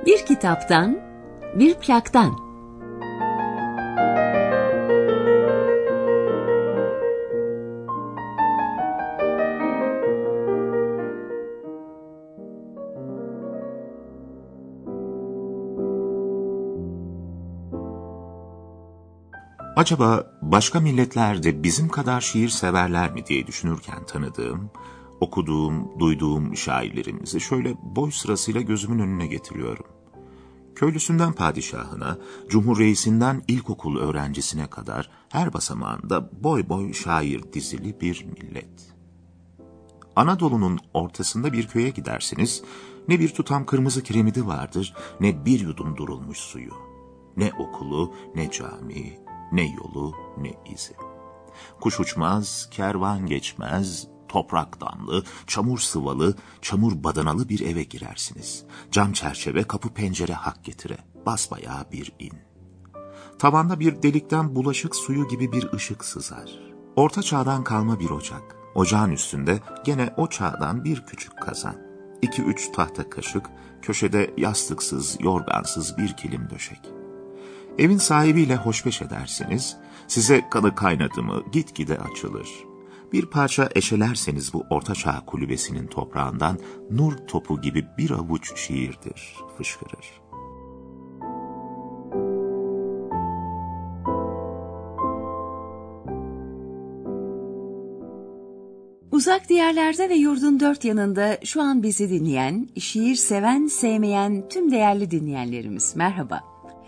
Bir kitaptan, bir plaktan. Acaba başka milletler de bizim kadar şiir severler mi diye düşünürken tanıdığım, okuduğum, duyduğum şairlerimizi şöyle boy sırasıyla gözümün önüne getiriyorum. Köylüsünden padişahına, cumhur reisinden ilkokul öğrencisine kadar her basamağında boy boy şair dizili bir millet. Anadolu'nun ortasında bir köye gidersiniz, ne bir tutam kırmızı kiremidi vardır, ne bir yudum durulmuş suyu. Ne okulu, ne cami, ne yolu, ne izi. Kuş uçmaz, kervan geçmez, toprak damlı, çamur sıvalı, çamur badanalı bir eve girersiniz. Cam çerçeve, kapı pencere hak getire, basbayağı bir in. Tavanda bir delikten bulaşık suyu gibi bir ışık sızar. Orta çağdan kalma bir ocak. Ocağın üstünde gene o çağdan bir küçük kazan. 2-3 tahta kaşık, köşede yastıksız, yorgansız bir kilim döşek. Evin sahibiyle hoşbeş edersiniz, size kanı kaynadı mı gitgide açılır. Bir parça eşelerseniz bu ortaçağ kulübesinin toprağından nur topu gibi bir avuç şiirdir, fışkırır. Uzak diyarlarda ve yurdun dört yanında şu an bizi dinleyen, şiir seven, sevmeyen tüm değerli dinleyenlerimiz merhaba.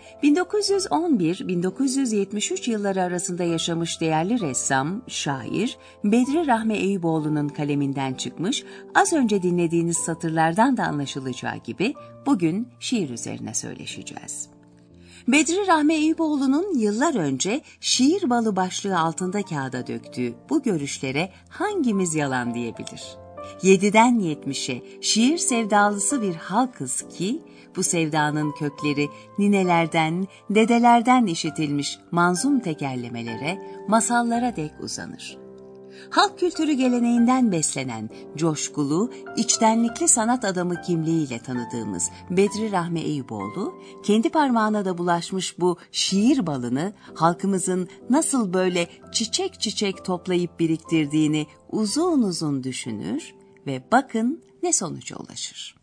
1911-1973 yılları arasında yaşamış değerli ressam, şair Bedri Rahmi Eyüboğlu'nun kaleminden çıkmış, az önce dinlediğiniz satırlardan da anlaşılacağı gibi bugün şiir üzerine söyleşeceğiz. Bedri Rahmi Eyüboğlu'nun yıllar önce Şiir Balı başlığı altında kağıda döktüğü bu görüşlere hangimiz yalan diyebilir? 7'den 70'e şiir sevdalısı bir halkız ki, bu sevdanın kökleri ninelerden, dedelerden işitilmiş manzum tekerlemelere, masallara dek uzanır. Halk kültürü geleneğinden beslenen, coşkulu, içtenlikli sanat adamı kimliğiyle tanıdığımız Bedri Rahmi Eyüboğlu, kendi parmağına da bulaşmış bu şiir balını halkımızın nasıl böyle çiçek çiçek toplayıp biriktirdiğini uzun uzun düşünür ve bakın ne sonuca ulaşır.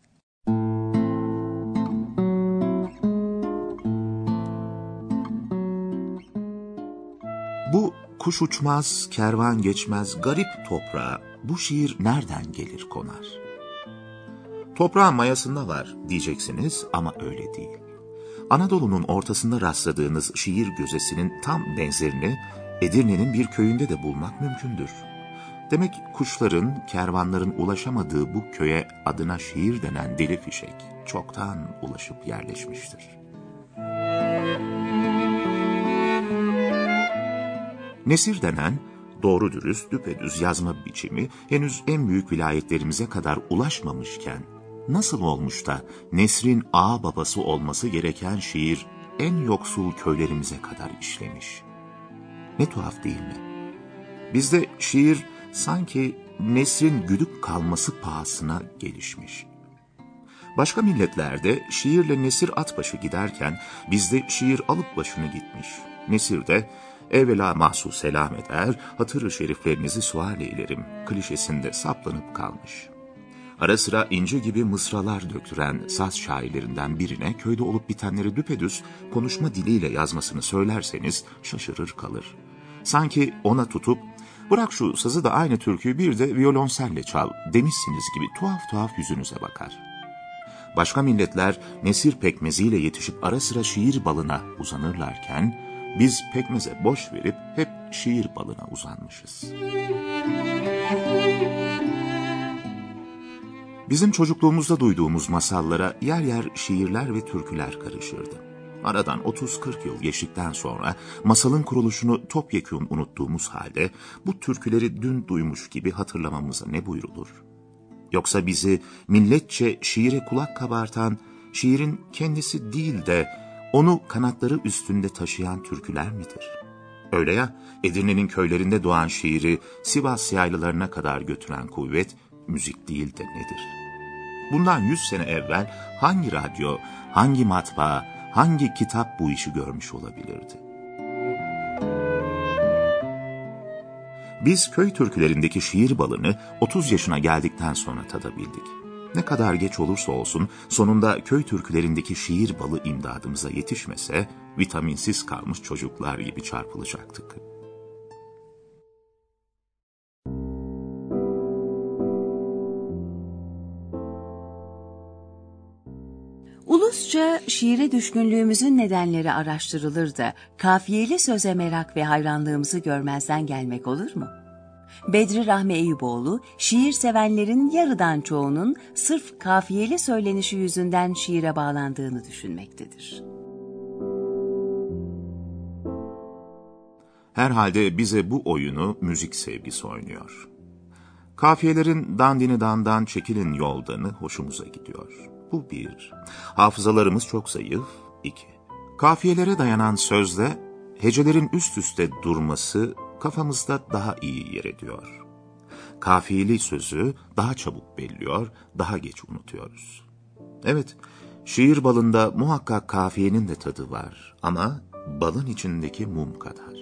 Bu kuş uçmaz, kervan geçmez garip toprağa bu şiir nereden gelir konar? Toprağın mayasında var diyeceksiniz ama öyle değil. Anadolu'nun ortasında rastladığınız şiir gözesinin tam benzerini Edirne'nin bir köyünde de bulmak mümkündür. Demek kuşların, kervanların ulaşamadığı bu köye adına şiir denen deli fişek çoktan ulaşıp yerleşmiştir. Nesir denen doğru dürüst düpedüz yazma biçimi henüz en büyük vilayetlerimize kadar ulaşmamışken nasıl olmuş da nesrin ağa babası olması gereken şiir en yoksul köylerimize kadar işlemiş? Ne tuhaf değil mi? Bizde şiir sanki nesrin güdük kalması pahasına gelişmiş. Başka milletlerde şiirle nesir at başı giderken bizde şiir alıp başını gitmiş. Nesir de evvela mahsus selam eder, hatır-ı şeriflerinizi sual eylerim klişesinde saplanıp kalmış. Ara sıra inci gibi mısralar döktüren saz şairlerinden birine köyde olup bitenleri düpedüz konuşma diliyle yazmasını söylerseniz şaşırır kalır. Sanki ona tutup bırak şu sazı da aynı türküyü bir de violonselle çal demişsiniz gibi tuhaf tuhaf yüzünüze bakar. Başka milletler nesir pekmeziyle yetişip ara sıra şiir balına uzanırlarken biz pekmeze boş verip hep şiir balına uzanmışız. Bizim çocukluğumuzda duyduğumuz masallara yer yer şiirler ve türküler karışırdı. Aradan 30-40 yıl geçtikten sonra masalın kuruluşunu topyekun unuttuğumuz halde bu türküleri dün duymuş gibi hatırlamamıza ne buyrulur? Yoksa bizi milletçe şiire kulak kabartan, şiirin kendisi değil de onu kanatları üstünde taşıyan türküler midir? Öyle ya, Edirne'nin köylerinde doğan şiiri Sivas yaylalarına kadar götüren kuvvet, müzik değil de nedir? Bundan 100 sene evvel hangi radyo, hangi matbaa, hangi kitap bu işi görmüş olabilirdi? Biz köy türkülerindeki şiir balını 30 yaşına geldikten sonra tadabildik. Ne kadar geç olursa olsun sonunda köy türkülerindeki şiir balı imdadımıza yetişmese vitaminsiz kalmış çocuklar gibi çarpılacaktık. Ulusça şiire düşkünlüğümüzün nedenleri araştırılır da kafiyeli söze merak ve hayranlığımızı görmezden gelmek olur mu? Bedri Rahmi Eyüboğlu, şiir sevenlerin yarıdan çoğunun sırf kafiyeli söylenişi yüzünden şiire bağlandığını düşünmektedir. Herhalde bize bu oyunu müzik sevgisi oynuyor. Kafiyelerin dandini dandan çekilin yoldanı hoşumuza gidiyor. Bu bir. Hafızalarımız çok zayıf. 2. Kafiyelere dayanan sözde hecelerin üst üste durması kafamızda daha iyi yer ediyor. Kafiyeli sözü daha çabuk belliyor, daha geç unutuyoruz. Evet, şiir balında muhakkak kafiyenin de tadı var ama balın içindeki mum kadar.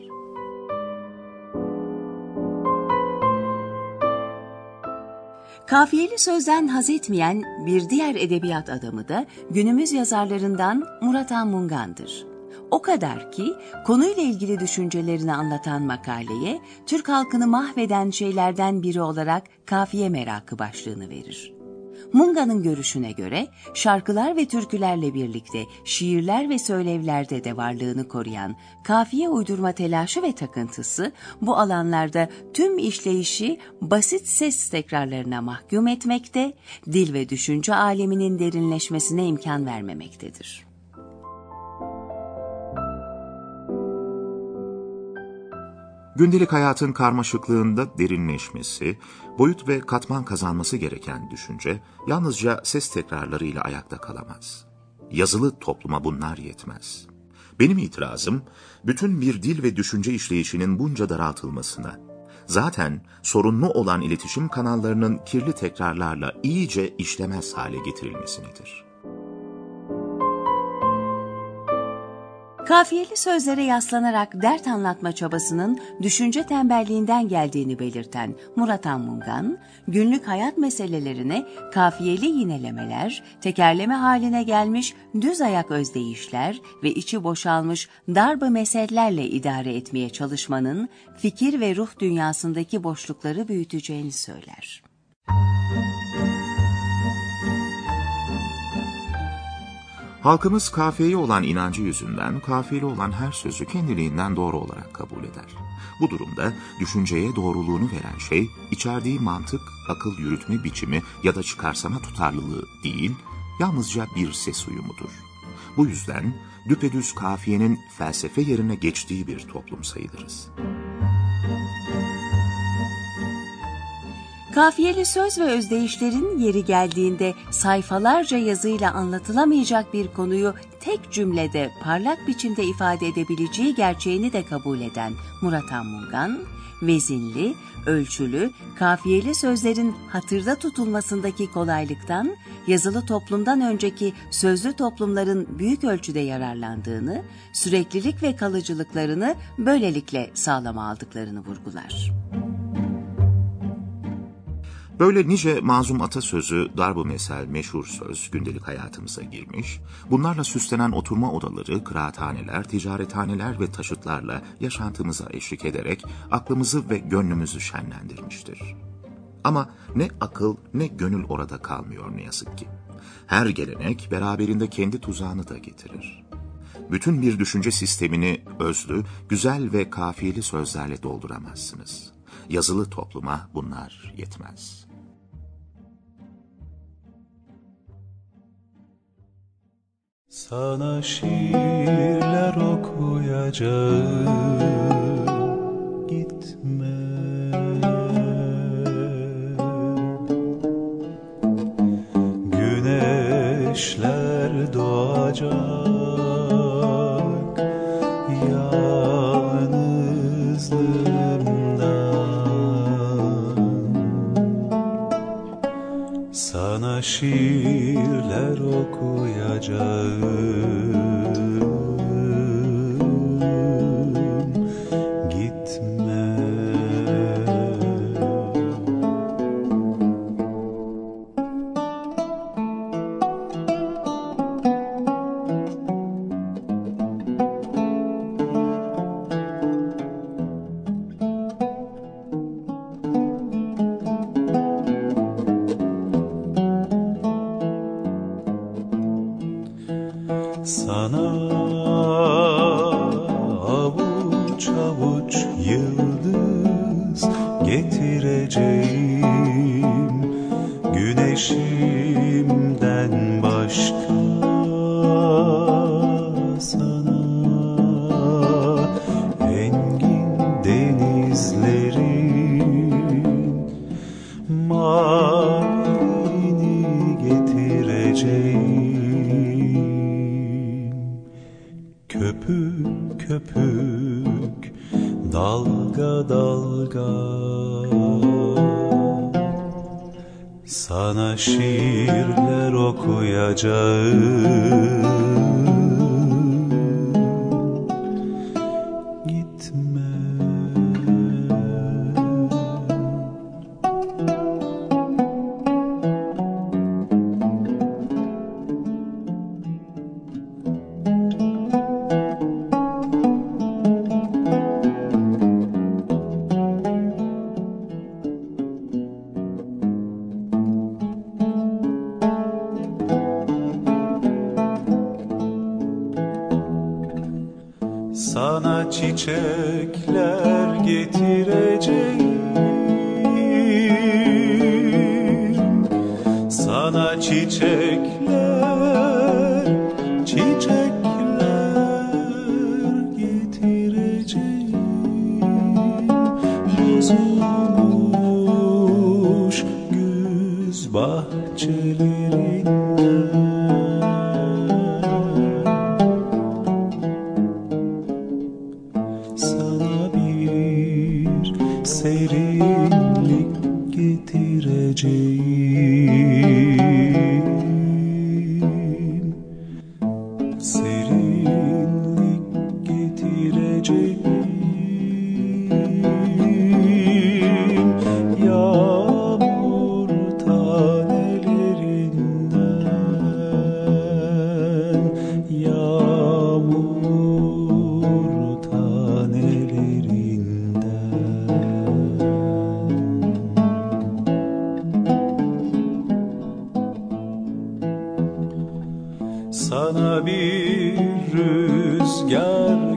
Kafiyeli sözden haz etmeyen bir diğer edebiyat adamı da günümüz yazarlarından Murat Han Mungan'dır. O kadar ki konuyla ilgili düşüncelerini anlatan makaleye Türk halkını mahveden şeylerden biri olarak kafiye merakı başlığını verir. Mungan'ın görüşüne göre şarkılar ve türkülerle birlikte şiirler ve söylevlerde de varlığını koruyan kafiye uydurma telaşı ve takıntısı bu alanlarda tüm işleyişi basit ses tekrarlarına mahkum etmekte, dil ve düşünce aleminin derinleşmesine imkan vermemektedir. Gündelik hayatın karmaşıklığında derinleşmesi, boyut ve katman kazanması gereken düşünce yalnızca ses tekrarlarıyla ayakta kalamaz. Yazılı topluma bunlar yetmez. Benim itirazım, bütün bir dil ve düşünce işleyişinin bunca daraltılmasına, zaten sorunlu olan iletişim kanallarının kirli tekrarlarla iyice işlemez hale getirilmesinedir. Kafiyeli sözlere yaslanarak dert anlatma çabasının düşünce tembelliğinden geldiğini belirten Murat Han Mungan, günlük hayat meselelerine kafiyeli yinelemeler, tekerleme haline gelmiş düz ayak özdeyişler ve içi boşalmış darbe mesellerle idare etmeye çalışmanın fikir ve ruh dünyasındaki boşlukları büyüteceğini söyler. Halkımız kafiyeye olan inancı yüzünden kafiyeli olan her sözü kendiliğinden doğru olarak kabul eder. Bu durumda düşünceye doğruluğunu veren şey, içerdiği mantık, akıl yürütme biçimi ya da çıkarsama tutarlılığı değil, yalnızca bir ses uyumudur. Bu yüzden düpedüz kafiyenin felsefe yerine geçtiği bir toplum sayılırız. Kafiyeli söz ve özdeyişlerin yeri geldiğinde sayfalarca yazıyla anlatılamayacak bir konuyu tek cümlede parlak biçimde ifade edebileceği gerçeğini de kabul eden Murat Han Mungan, vezinli, ölçülü, kafiyeli sözlerin hatırda tutulmasındaki kolaylıktan, yazılı toplumdan önceki sözlü toplumların büyük ölçüde yararlandığını, süreklilik ve kalıcılıklarını böylelikle sağlama aldıklarını vurgular. Böyle nice mazlum atasözü, darb-ı mesel, meşhur söz gündelik hayatımıza girmiş, bunlarla süslenen oturma odaları, kıraathaneler, ticarethaneler ve taşıtlarla yaşantımıza eşlik ederek aklımızı ve gönlümüzü şenlendirmiştir. Ama ne akıl ne gönül orada kalmıyor ne yazık ki. Her gelenek beraberinde kendi tuzağını da getirir. Bütün bir düşünce sistemini özlü, güzel ve kafiyeli sözlerle dolduramazsınız. Yazılı topluma bunlar yetmez. Sana şiirler okuyacağım, gitme. Güneşler doğacak yalnızlığımdan. Sana şiirler okuyacağım. Gitme. Sana avuç avuç yıldız getireceğim, güneşimden başka sana. Engin denizlerin mavini getireceğim. Köpük köpük, dalga dalga, sana şiirler okuyacağım. Gitme. Sana çiçekler getireceğim. Sana çiçekler, çiçekler getireceğim. Bozulmuş güz bahçelerinden sana bir serinlik getireceğim. Serinlik getireceğim. Yağmur tanelerinden, yağmur tanelerinden. Sana bir rüzgar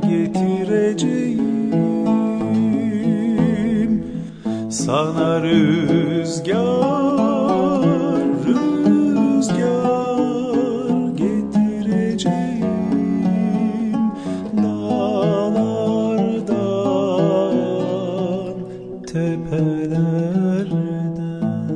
getireceğim. Sana rüzgar, rüzgar getireceğim. Dağlardan, tepelerden.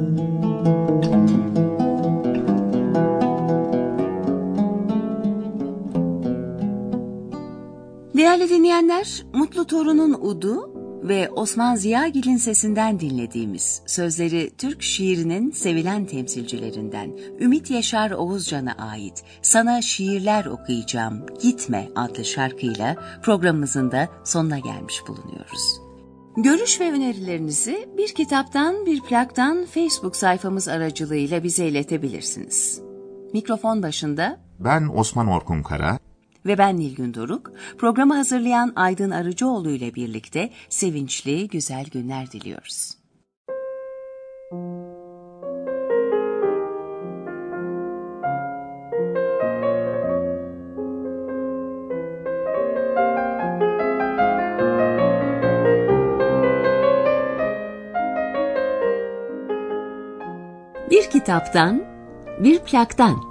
Değerli dinleyenler, Mutlu Torun'un udu ve Osman Ziyagil'in sesinden dinlediğimiz sözleri Türk şiirinin sevilen temsilcilerinden Ümit Yaşar Oğuzcan'a ait Sana Şiirler Okuyacağım, Gitme adlı şarkıyla programımızın da sonuna gelmiş bulunuyoruz. Görüş ve önerilerinizi Bir Kitaptan Bir Plaktan Facebook sayfamız aracılığıyla bize iletebilirsiniz. Mikrofon başında Ben Osman Orkun Kara ve ben Nilgün Doruk, programı hazırlayan Aydın Arıcıoğlu ile birlikte sevinçli, güzel günler diliyoruz. Bir kitaptan, bir plaktan.